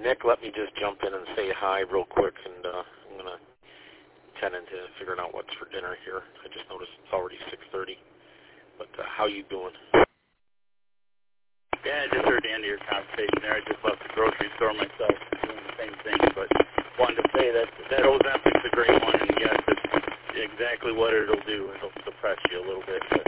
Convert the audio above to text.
Nick, let me just jump in and say hi real quick, and I'm going to tend into figuring out what's for dinner here. I just noticed it's already 6:30. But how you doing? Yeah, I just heard the end of your conversation there. I just left the grocery store myself doing the same thing, but wanted to say that Ozempic's a great one, and yes, it's exactly what it'll do. It'll suppress you a little bit, but